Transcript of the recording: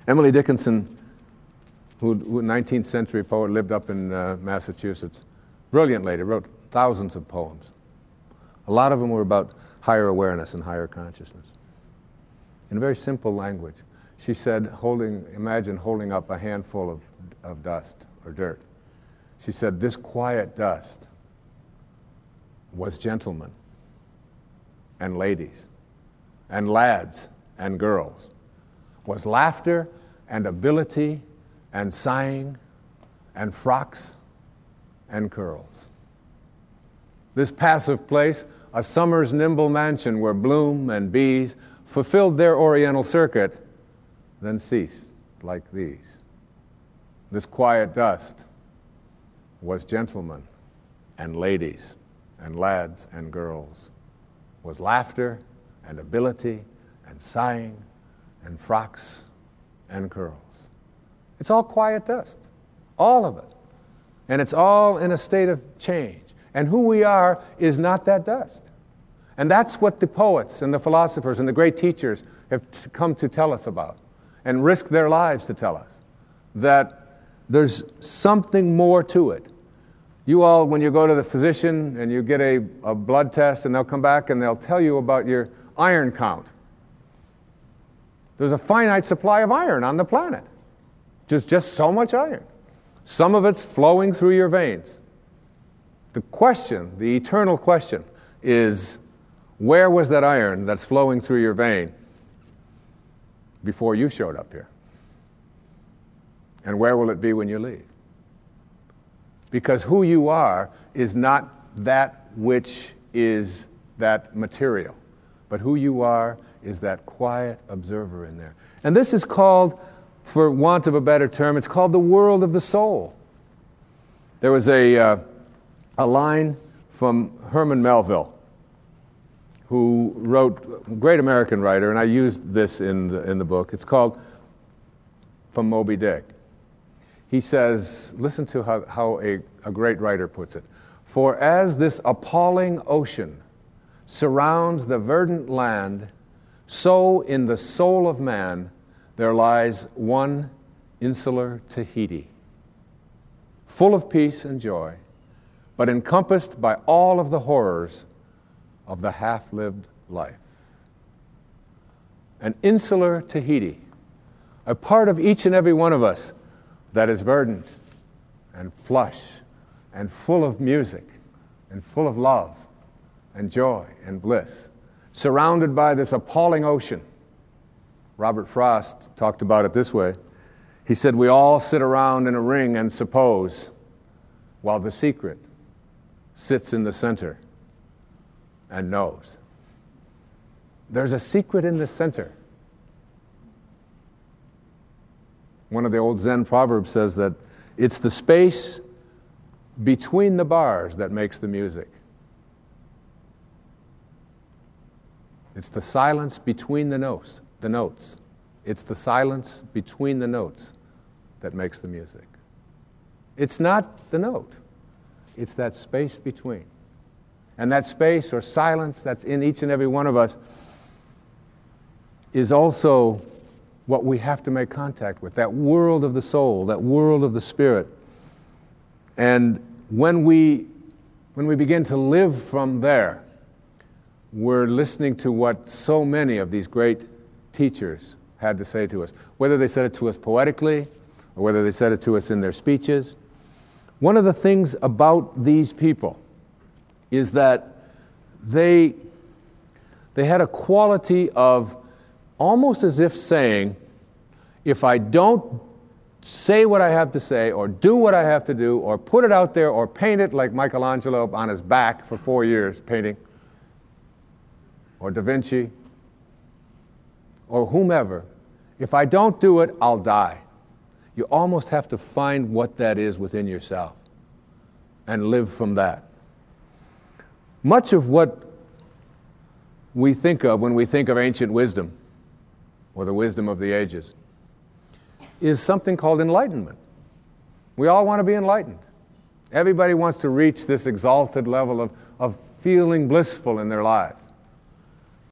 Emily Dickinson, who 19th century poet, lived up in Massachusetts. Brilliant lady, wrote thousands of poems. A lot of them were about higher awareness and higher consciousness. In a very simple language, she said, imagine holding up a handful of dust or dirt. She said, this quiet dust was gentlemen and ladies and lads and girls, was laughter and ability and sighing and frocks and curls. This passive place, a summer's nimble mansion where bloom and bees fulfilled their oriental circuit, then ceased like these. This quiet dust was gentlemen and ladies and lads and girls, was laughter and ability and sighing and frocks and curls. It's all quiet dust, all of it. And it's all in a state of change. And who we are is not that dust. And that's what the poets and the philosophers and the great teachers have come to tell us about and risk their lives to tell us, that there's something more to it. You all, when you go to the physician and you get a blood test, and they'll come back and they'll tell you about your iron count. There's a finite supply of iron on the planet. Just so much iron. Some of it's flowing through your veins. The question, the eternal question, is where was that iron that's flowing through your vein before you showed up here? And where will it be when you leave? Because who you are is not that which is that material, but who you are is that quiet observer in there. And this is called, for want of a better term, it's called the world of the soul. There was a line from Herman Melville, who wrote, a great American writer, and I used this in the book. It's called From Moby Dick. He says, listen to how a great writer puts it. For as this appalling ocean surrounds the verdant land, so in the soul of man there lies one insular Tahiti, full of peace and joy, but encompassed by all of the horrors of the half-lived life. An insular Tahiti, a part of each and every one of us that is verdant and flush and full of music and full of love and joy and bliss, surrounded by this appalling ocean. Robert Frost talked about it this way. He said, we all sit around in a ring and suppose, while the secret sits in the center and knows. There's a secret in the center. One of the old Zen proverbs says that it's the space between the bars that makes the music. It's the silence between the notes. It's the silence between the notes that makes the music. It's not the note. It's that space between. And that space or silence that's in each and every one of us is also what we have to make contact with, that world of the soul, that world of the spirit. And when we begin to live from there, we're listening to what so many of these great teachers had to say to us, whether they said it to us poetically or whether they said it to us in their speeches. One of the things about these people is that they had a quality of almost as if saying, if I don't say what I have to say or do what I have to do or put it out there or paint it like Michelangelo on his back for 4 years painting, or Da Vinci, or whomever, if I don't do it, I'll die. You almost have to find what that is within yourself and live from that. Much of what we think of when we think of ancient wisdom, or the wisdom of the ages, is something called enlightenment. We all want to be enlightened. Everybody wants to reach this exalted level of feeling blissful in their lives.